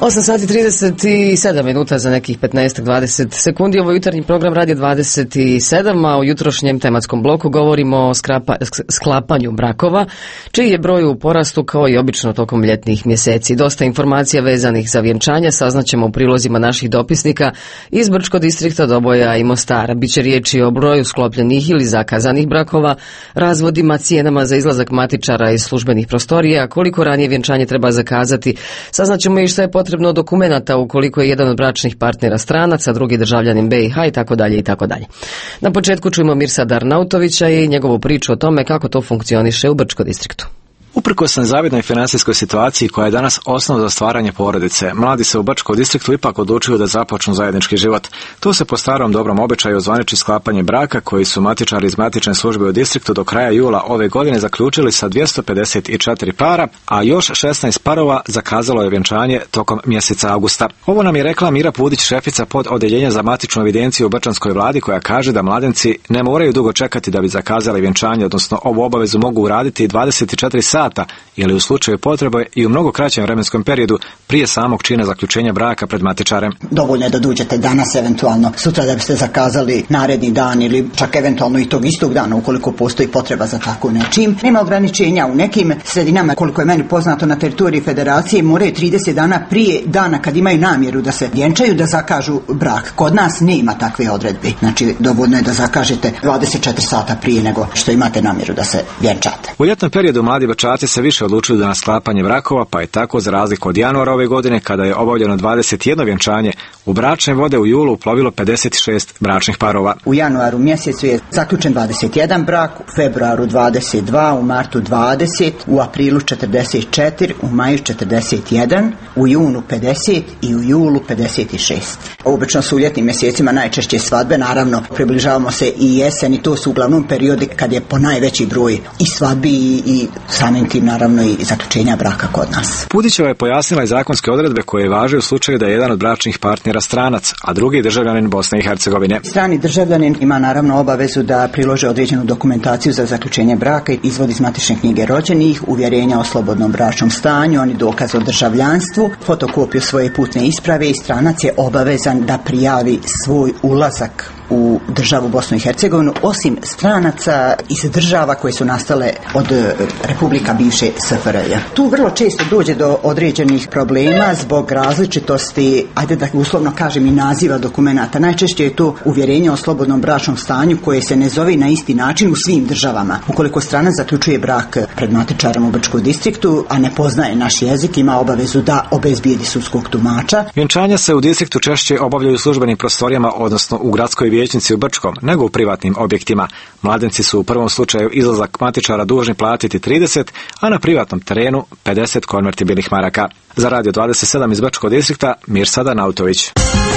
osam sati trideset sedam minuta za nekih petnaest do dvadeset sekundi. Ovo je jutarnji program Radio dvadeset sedam, a u jutrošnjem tematskom bloku govorimo o skrapa, sklapanju brakova, čiji je broj u porastu kao i obično tokom ljetnih mjeseci. Dosta informacija vezanih za vjenčanja saznaćemo u prilozima naših dopisnika iz Brčkog distrikta, Doboja i Mostara. Biće riječi o broju sklopljenih ili zakazanih brakova, razvodima, cijenama za izlazak matičara iz službenih prostorija, koliko ranije vjenčanje treba zakazati. Saznaćemo i što je potrebno dokumenata ukoliko je jedan od bračnih partnera stranac, a drugi državljanin B i H i tako dalje i tako dalje. Na početku čujemo Mirsada Arnautovića i njegovu priču o tome kako to funkcioniše u Brčkom distriktu. Uprkos nezavidnoj financijskoj situaciji koja je danas osnov za stvaranje porodice, mladi se u Brčkom distriktu ipak odlučuju da započnu zajednički život. Tu se po starom dobrom običaju ozvaniči sklapanje braka, koji su matičari iz matične službe u distriktu do kraja jula ove godine zaključili sa dvjesto pedeset četiri para, a još šesnaest parova zakazalo je vjenčanje tokom mjeseca augusta. Ovo nam je rekla Mira Pudić, šefica pod odjeljenja za matičnu evidenciju u brčanskoj vladi, koja kaže da mladenci ne moraju dugo čekati da bi zakazali vjenčanje, odnosno ovu obavezu mogu uraditi dvadeset četiri sata ili u slučaju potrebe i u mnogo kraćem vremenskom periodu prije samog čina zaključenja braka pred matičarem. Dovoljno je da dođete danas, eventualno sutra, da biste zakazali naredni dan ili čak eventualno i tog istog dana ukoliko postoji potreba za tako nečim. Nema ograničenja u nekim sredinama, koliko je meni poznato, na teritoriji federacije moraju trideset dana prije dana kad imaju namjeru da se vjenčaju da zakažu brak. Kod nas nema takve odredbe. Znači dovoljno je da zakažete dvadeset četiri sata prije nego što imate namjeru da se vjenčate. U ljetnom periodu mladi brčaci se više odlučuju da na sklapanje brakova, pa je tako za razliku od januara ove godine, kada je obavljeno dvadeset jedno vjenčanje, u bračne vode u julu uplovilo pedeset šest bračnih parova. U januaru mjesecu je zaključen dvadeset jedan brak, u februaru dvadeset dva, u martu dvadeset, u aprilu četrdeset četiri, u maju četrdeset jedan, u junu pedeset i u julu pedeset šest. Obično su u ljetnim mjesecima najčešće svadbe, naravno približavamo se i jesen i to su uglavnom periodi kad je po najveći broj i svadbi i, i samim tim naravno i zaključenja braka kod nas. Pudićeva je pojasnila i zakonske odredbe koje važe u slučaju da je jedan od bračnih partnera stranac, a drugi državljanin Bosne i Hercegovine. Strani državljanin ima naravno obavezu da prilože određenu dokumentaciju za zaključenje braka, izvod iz matične knjige rođenih, uvjerenja o slobodnom bračnom stanju, oni dokaz o državljanstvu, fotokopiju svoje putne isprave i stranac je obavezan da prijavi svoj ulazak u državu Bosnu i Hercegovinu, osim stranaca iz država koje su nastale od republika bivše S F R J. Tu vrlo često dođe do određenih problema zbog različitosti, ajde da uslovno kažem, i naziva dokumenata. Najčešće je to uvjerenje o slobodnom bračnom stanju koje se ne zove na isti način u svim državama. Ukoliko stranac zaključuje brak pred matičarom u Brčkom distriktu, a ne poznaje naš jezik, ima obavezu da obezbijedi sudskog tumača. Vjenčanja se u distriktu češće obavljaju u službenim prostorijama, odnosno u gradskoj vijećnici u Brčkom, nego u privatnim objektima. Mladenci su u prvom slučaju izlazak matičara dužni platiti trideset, a na privatnom terenu pedeset konvertibilnih maraka. Za Radio dvadeset sedam iz Brčkog distrikta, Mirsada Arnautović.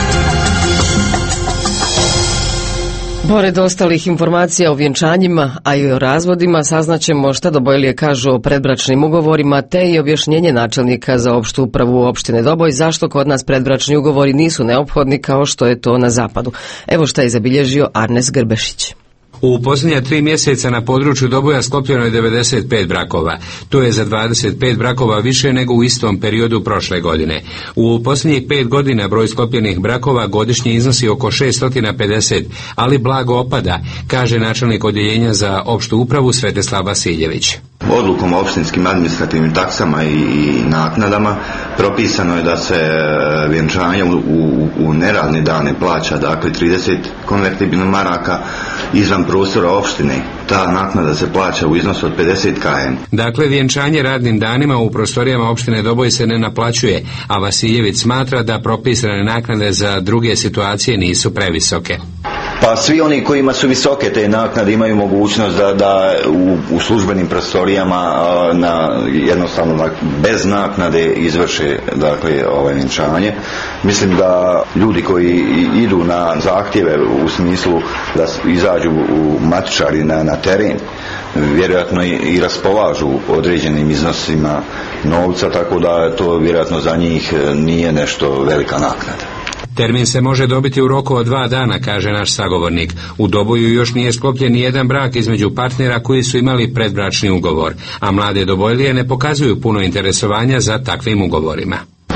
Pored ostalih informacija o vjenčanjima, a i o razvodima, saznaćemo šta Dobojlije kažu o predbračnim ugovorima, te i objašnjenje načelnika za opštu upravu opštine Doboj zašto kod nas predbračni ugovori nisu neophodni kao što je to na zapadu. Evo šta je zabilježio Arnes Grbešić. U posljednja tri mjeseca na području Doboja sklopljeno je devedeset pet brakova. To je za dvadeset pet brakova više nego u istom periodu prošle godine. U posljednjih pet godina broj sklopljenih brakova godišnje iznosi oko šesto pedeset, ali blago opada, kaže načelnik odjeljenja za opštu upravu Svetislav Vasiljević. Odlukom o opštinskim administrativnim taksama i naknadama propisano je da se vjenčanje u, u, u neradne dane plaća, dakle trideset konvertibilnih maraka izvan prostora opštine. Ta naknada se plaća u iznosu od pedeset kilometara. Dakle, vjenčanje radnim danima u prostorijama opštine Doboj se ne naplaćuje, a Vasiljević smatra da propisane naknade za druge situacije nisu previsoke. Pa svi oni kojima su visoke te naknade imaju mogućnost da, da u, u službenim prostorijama na, jednostavno bez naknade izvrše, dakle, ovaj vjenčanje. Mislim da ljudi koji idu na zahtjeve u smislu da izađu u matičari na, na teren, vjerojatno i, i raspolažu određenim iznosima novca, tako da to vjerojatno za njih nije nešto velika naknada. Termin se može dobiti u roku od dva dana, kaže naš sagovornik. U Doboju još nije sklopljen ni jedan brak između partnera koji su imali predbračni ugovor, a mlade Dobojlije ne pokazuju puno interesovanja za takvim ugovorima.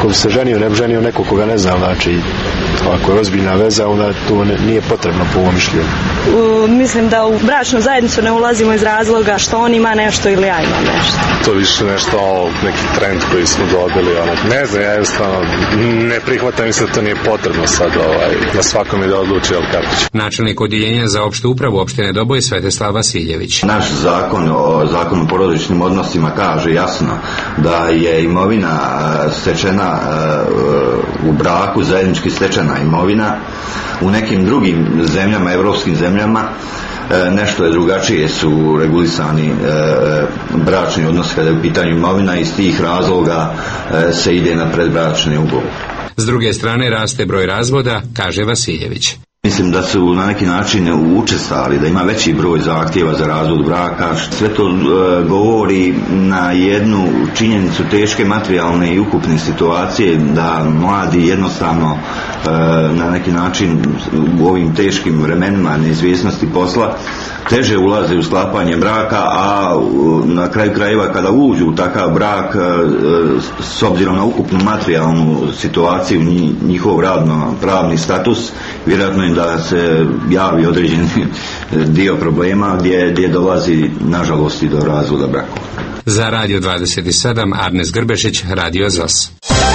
ko bi se ženio, ne bi ženio neko koga ne zna, znači ako je ozbiljna veza, onda to ne, nije potrebno po ovom mišljenju. U, mislim da u bračnu zajednicu ne ulazimo iz razloga što on ima nešto ili ja imam nešto. To više nešto, neki trend koji smo dobili, ono, ne znam, ja jednostavno ne prihvatam, mislim da to nije potrebno sad, ovaj, na svakom je da odluči, ali kako će. Načelnik odjeljenja za opštu upravu opštine Doboj Svetislav Vasiljević. Naš zakon o zakonu o porodičnim odnosima kaže jasno da je imovina stečena u braku, zajednički stečena imovina. U nekim drugim zemljama, evropskim zemljama, nešto je drugačije, su regulisani bračni odnosi kada je u pitanju imovina i iz tih razloga se ide na predbračni ugovor. S druge strane raste broj razvoda, kaže Vasiljević. Mislim da su na neki način učestali, da ima veći broj zahtjeva za razvod braka. Sve to e, govori na jednu činjenicu teške materijalne i ukupne situacije, da mladi jednostavno e, na neki način u ovim teškim vremenima neizvjesnosti posla teže ulaze u sklapanje braka, a na kraju krajeva kada uđu u takav brak, s obzirom na ukupnu materijalnu situaciju, njihov radno-pravni status, vjerojatno im da se javi određeni dio problema gdje, gdje dolazi nažalost i do razvoda brakova. Za Radio dvadeset sedam, Arnes Grbešić, Radio Z A S.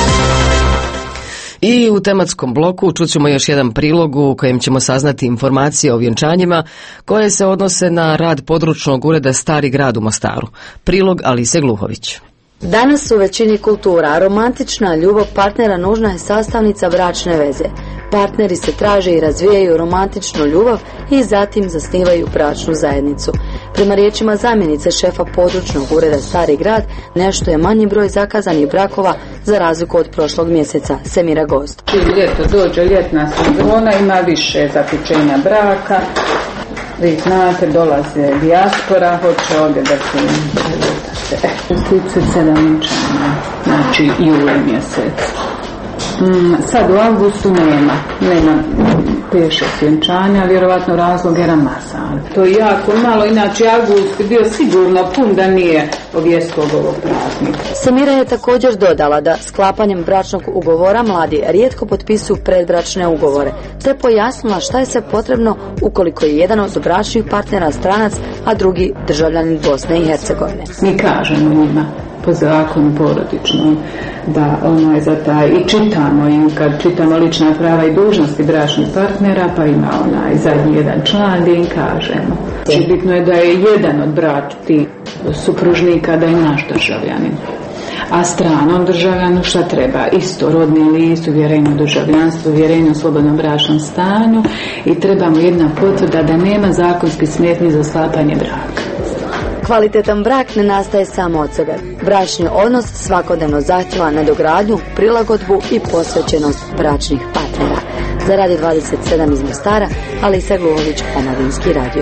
I u tematskom bloku čućemo još jedan prilog u kojem ćemo saznati informacije o vjenčanjima koje se odnose na rad područnog ureda Stari grad u Mostaru. Prilog Alise Gluhović. Danas u većini kultura romantična ljubav partnera nužna je sastavnica bračne veze. Partneri se traže i razvijaju romantičnu ljubav i zatim zasnivaju bračnu zajednicu. Prema riječima zamjenice šefa područnog ureda Stari grad, nešto je manji broj zakazanih brakova za razliku od prošlog mjeseca. Semira Gost. Ljeto dođe, ljetna sezona, ima više zaključenja braka. Vi znate, dolaze dijaspora, hoće ovdje da se trideset sedam vjenčanja, znači juli mjesec. Mm, sad u avgustu nema, nema pet šest vjenčanja, vjerovatno razlog je Ramazan. To je jako malo, inače avgust je bio sigurno pun da nije ovijestog ovog praznika. Semira je također dodala da sklapanjem bračnog ugovora mladi rijetko potpisuju predbračne ugovore, te pojasnila šta je sve potrebno ukoliko je jedan od bračnih partnera stranac, a drugi državljanin Bosne i Hercegovine. Mi kažemo njima po zakonu porodičnom da ono je za taj, i čitamo im kad čitamo lična prava i dužnosti bračnih partnera, pa ima onaj zadnji jedan član gdje im kažemo. Znači, bitno je da je jedan od bračnih supružnika da je naš državljanin. A stranom državljanu šta treba? Isto rodni list, uvjerenje o državljanstvu, uvjerenje o slobodnom bračnom stanju i trebamo jedna potvrda da nema zakonski smetnji za sklapanje braka. Kvalitetan brak ne nastaje samo od sebe. Bračni odnos svakodnevno zahtjeva nadogradnju, prilagodbu i posvećenost bračnih partnera. Za Radio dvadeset sedam iz Mostara, Alisa Gluhović, Omladinski radio.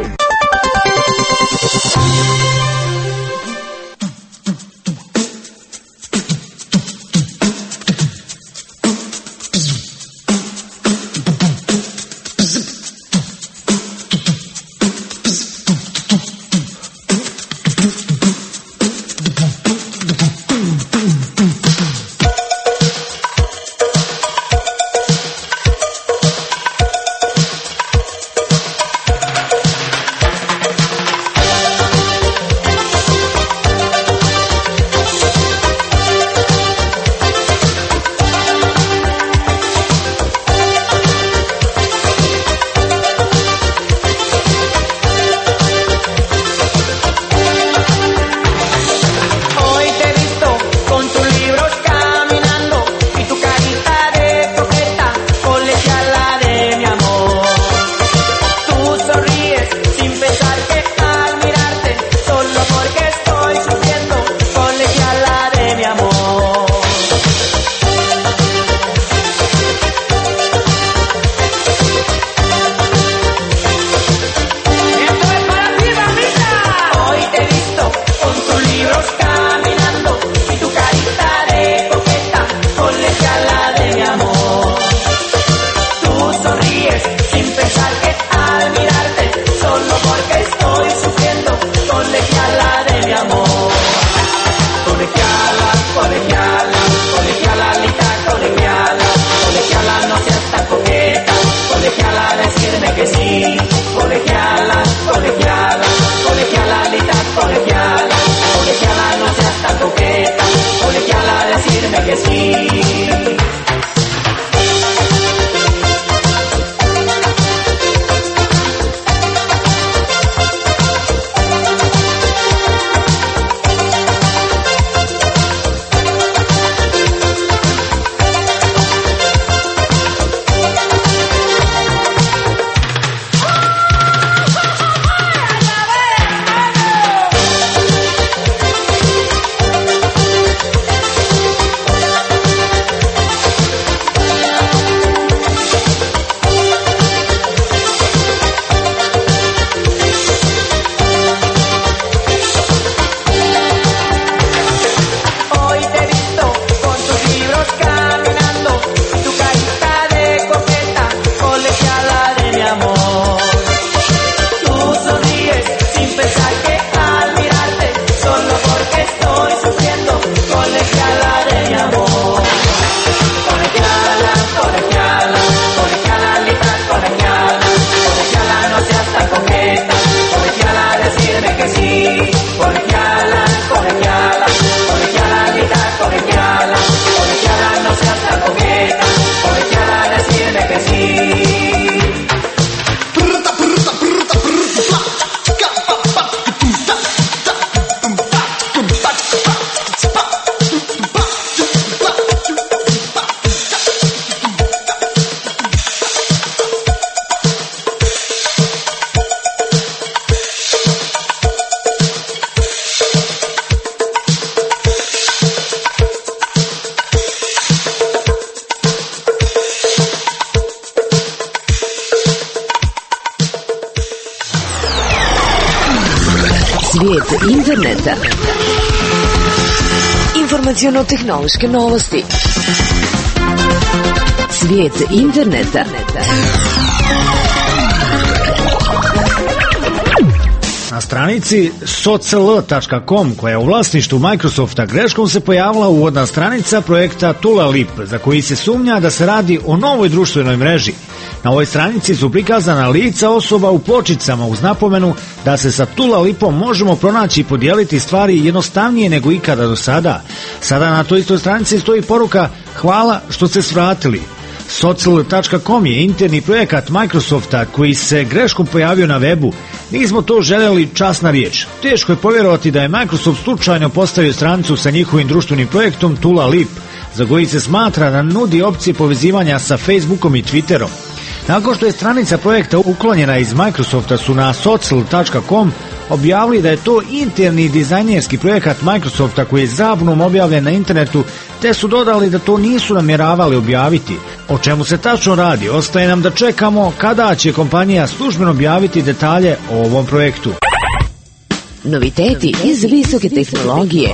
Svijet interneta. Informaciono-tehnološke novosti. Svijet interneta. Na stranici socl tačka com, koja je u vlasništvu Microsofta, greškom se pojavila uvodna stranica projekta Tulalip, za koji se sumnja da se radi o novoj društvenoj mreži. Na ovoj stranici su prikazana lica osoba u pločicama uz napomenu da se sa Tulalipom možemo pronaći i podijeliti stvari jednostavnije nego ikada do sada. Sada na toj istoj stranici stoji poruka "Hvala što ste svratili". socl tačka com je interni projekat Microsofta koji se greškom pojavio na webu. Nismo to željeli, časna riječ. Teško je povjerovati da je Microsoft slučajno postavio stranicu sa njihovim društvenim projektom Tulalip, za koji se smatra da nudi opcije povezivanja sa Facebookom i Twitterom. Nakon što je stranica projekta uklonjena iz Microsofta, su na socl tačka com objavili da je to interni dizajnerski projekat Microsofta koji je zabunom objavljen na internetu, te su dodali da to nisu namjeravali objaviti. O čemu se tačno radi, ostaje nam da čekamo kada će kompanija službeno objaviti detalje o ovom projektu. Noviteti iz visoke tehnologije.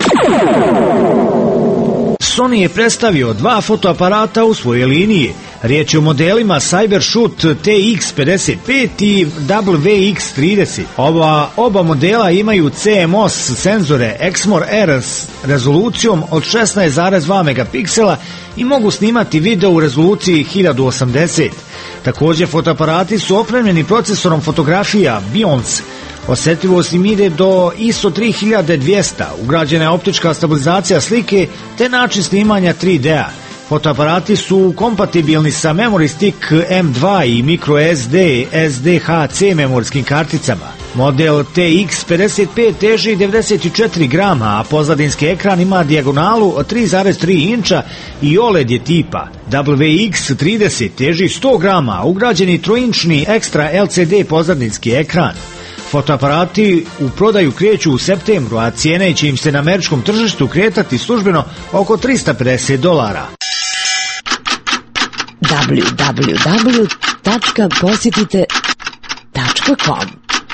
Sony je predstavio dva fotoaparata u svojoj liniji. Riječ je o modelima Cybershoot T X pedeset pet i W X trideset. Ova, oba modela imaju C M O S senzore X M O R R s rezolucijom od šesnaest zarez dva megapiksela i mogu snimati video u rezoluciji hiljadu osamdeset. Također fotoaparati su opremljeni procesorom fotografija Beyonce. Osjetljivost im ide do I S O tri hiljade dvjesto, ugrađena je optička stabilizacija slike te način snimanja tri D a. Fotoaparati su kompatibilni sa Memory Stick M dva i microSD S D H C memorijskim karticama. Model T X pedeset pet teži devedeset četiri grama, a pozadinski ekran ima dijagonalu od tri zarez tri inča i O L E D je tipa. W X trideset teži sto grama, a ugrađeni troinčni ekstra L C D pozadinski ekran. Fotoaparati u prodaju kreću u septembru, a cijene će im se na američkom tržištu kretati službeno oko tristo pedeset dolara. w w w tačka posjetite tačka com.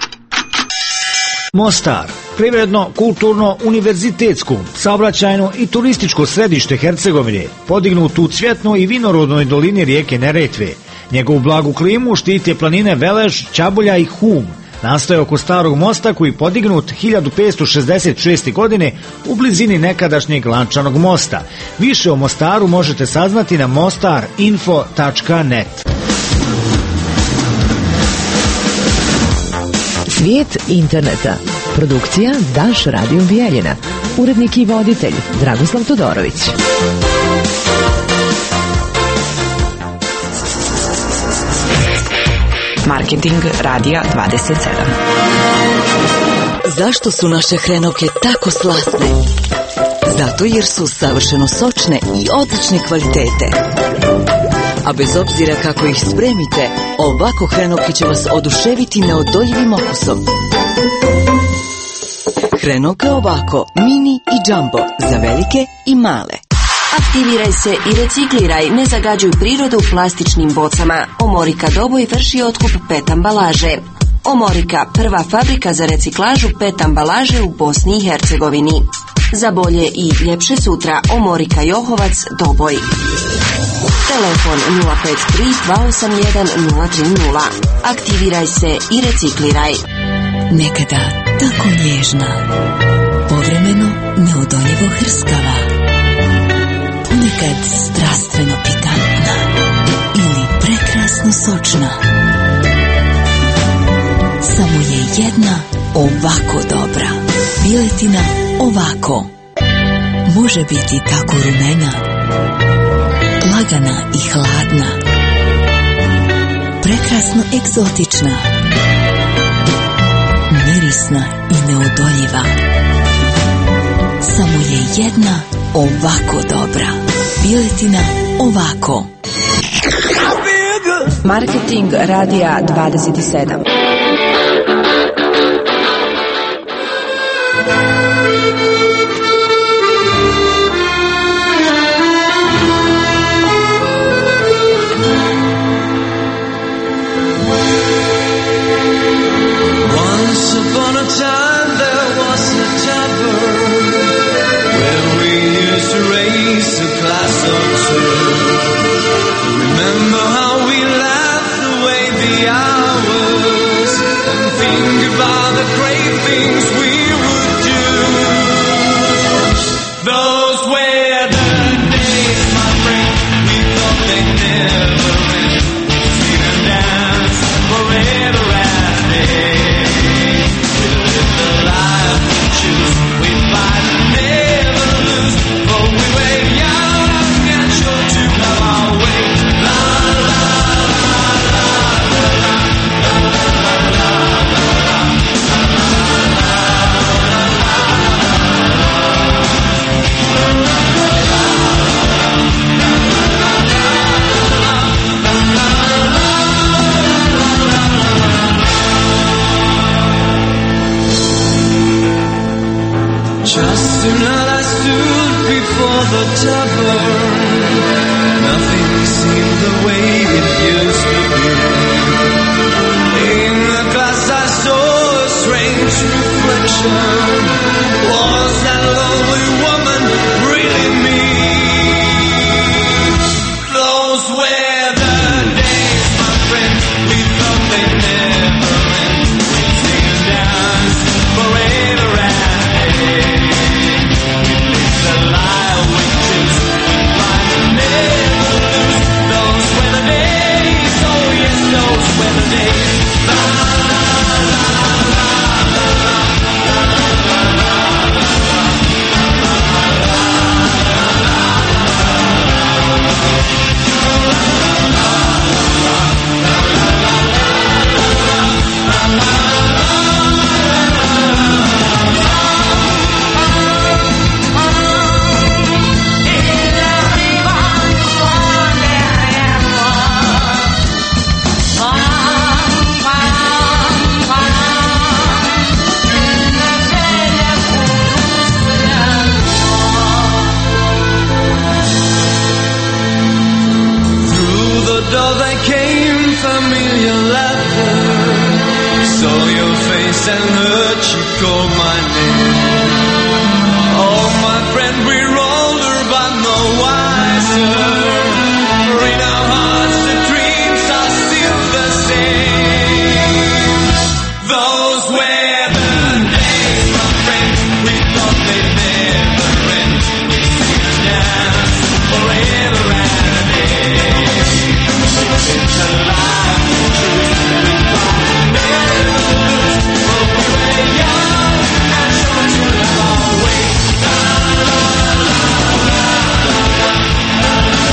Mostar, privredno, kulturno, univerzitetsko, saobraćajno i turističko središte Hercegovine, podignut u cvjetnoj i vinorodnoj dolini rijeke Neretve. Njegovu blagu klimu štite planine Velež, Čabulja i Hum. Nastaje oko starog mosta koji je podignut hiljadu petsto šezdeset šeste. godine u blizini nekadašnjeg lančanog mosta. Više o Mostaru možete saznati na mostar info tačka net. Svijet interneta. Produkcija Daš Radio Bijeljina. Urednik i voditelj Dragoslav Todorović. Marketing Radija dvadeset sedam. Zašto su naše hrenovke tako slasne? Zato jer su savršeno sočne i odlične kvalitete. A bez obzira kako ih spremite, ovako hrenovke će vas oduševiti neodoljivim okusom. Hrenovke ovako, mini i jumbo, za velike i male. Aktiviraj se i recikliraj, ne zagađuj prirodu plastičnim bocama. Omorika Doboj vrši otkup pet ambalaže. Omorika, prva fabrika za reciklažu pet ambalaže u Bosni i Hercegovini. Za bolje i ljepše sutra, Omorika Johovac Doboj. Telefon nula pet tri dva osam jedan nula tri nula. Aktiviraj se i recikliraj. Nekada tako nježna, povremeno neodoljivo hrskava, ponekad strastveno pikantna ili prekrasno sočna. Samo je jedna ovako dobra. Piletina ovako. Može biti tako rumena, lagana i hladna, prekrasno egzotična, mirisna i neodoljiva. Samo je jedna ovako dobra. Piletina ovako. Marketing Radija dvadeset sedam. Once upon a time us or two. Remember how we laughed away the hours and think about the great things we would do. Those were the days, my friend, we thought they'd never end. We'd sing and dance forever and day. We live the life we choose, we fight and never lose. For we were young and sure to have our way. La la la la la la la la Just tonight I stood before the tavern. Nothing seemed the way it used to be. In the glass I saw a strange reflection. Was that lovely woman really me? Those were the days, my friend, we thought they'd never end. We'd sing and dance forever and day. The lie we choose, we find and never lose. Those were the days, oh yes, those were the days. La la la la la la la la there came familiar laughter. Saw your face and heard you call my name. Oh, my friend, we're older but no wiser. For in our hearts the dreams are still the same. Those were the days, my friend, we thought they'd never end. We sing and dance forever and a day. It's a life we choose, we fight and never lose. For we were young and sure to have our way. La la la la la la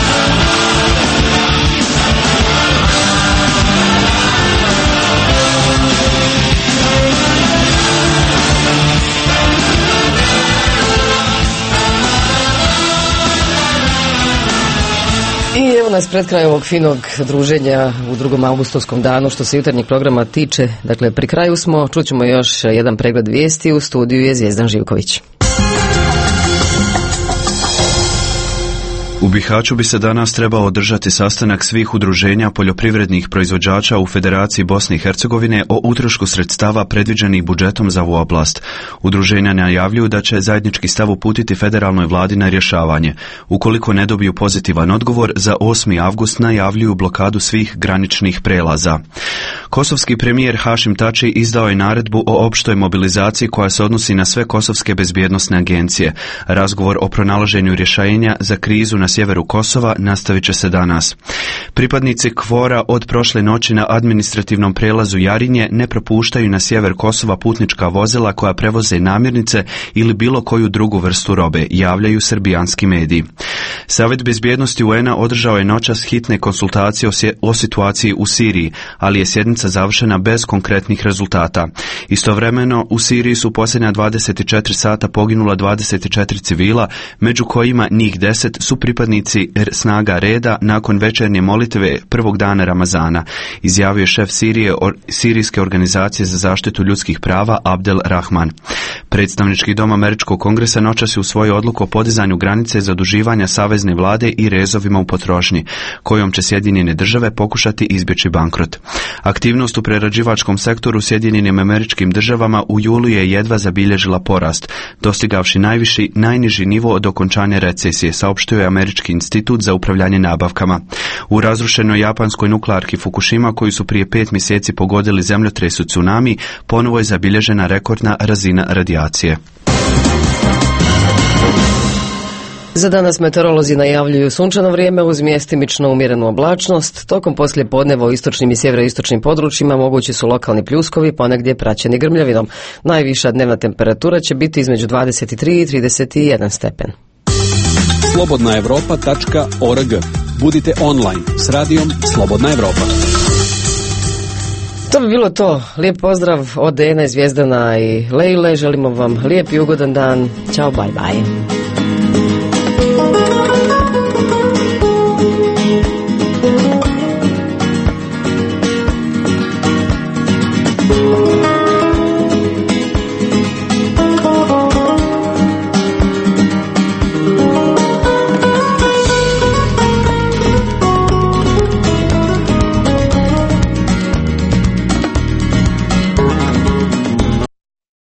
I evo nas pred kraj ovog finog druženja u drugom avgustovskom danu što se jutarnjeg programa tiče. Dakle, pri kraju smo, čućemo još jedan pregled vijesti, u studiju je Zvijezdan Živković. U Bihaću bi se danas trebao održati sastanak svih udruženja poljoprivrednih proizvođača u Federaciji Bosne i Hercegovine o utrošku sredstava predviđenih budžetom za ovu oblast. Udruženja najavljuju da će zajednički stav uputiti federalnoj vladi na rješavanje. Ukoliko ne dobiju pozitivan odgovor, za osmi avgust najavljuju blokadu svih graničnih prelaza. Kosovski premijer Hašim Tači izdao je naredbu o opštoj mobilizaciji koja se odnosi na sve kosovske bezbjednosne agencije. Razgovor o pronalaženju rješenja za krizu na sjeveru Kosova nastavit će se danas. Pripadnici Kvora od prošle noći na administrativnom prelazu Jarinje ne propuštaju na sjever Kosova putnička vozila koja prevoze namirnice ili bilo koju drugu vrstu robe, javljaju srbijanski mediji. Savjet bezbjednosti U N A održao je noćas hitne konsultacije o, o situaciji u Siriji, ali je sjednica završena bez konkretnih rezultata. Istovremeno, u Siriji su posljednja dvadeset četiri sata poginula dvadeset četiri civila, među kojima njih deset su pripadnici snaga reda nakon večernje molitve prvog dana Ramazana, izjavio je šef Sirije, or, Sirijske organizacije za zaštitu ljudskih prava Abdel Rahman. Predstavnički dom Američkog kongresa noćas je usvojio odluku o podizanju granice zaduživanja savezne vlade i rezovima u potrošnji, kojom će Sjedinjene države pokušati izbjeći bankrot. Aktivnost u prerađivačkom sektoru u Sjedinjenim Američkim državama u julu je jedva zabilježila porast, dostigavši najviši, najniži nivo od okončanja recesije, saopštio je Američki institut za upravljanje nabavkama. U razrušenoj japanskoj nuklearki Fukushima, koju su prije pet mjeseci pogodili zemljotres tsunami, ponovo je zabilježena rekordna razina radijacije. Za danas meteorolozi najavljuju sunčano vrijeme uz mjestimično umjerenu oblačnost. Tokom poslije podneva u istočnim i sjeveroistočnim područjima mogući su lokalni pljuskovi, ponegdje praćeni grmljavinom. Najviša dnevna temperatura će biti između dvadeset tri i trideset jedan stepen. slobodna europa tačka org. Budite online s radijom Slobodna Europa. To bi bilo to. Lijep pozdrav od Dejana, Zvijezdana i Lejle. Želimo vam lijep i ugodan dan. Ćao, bye bye.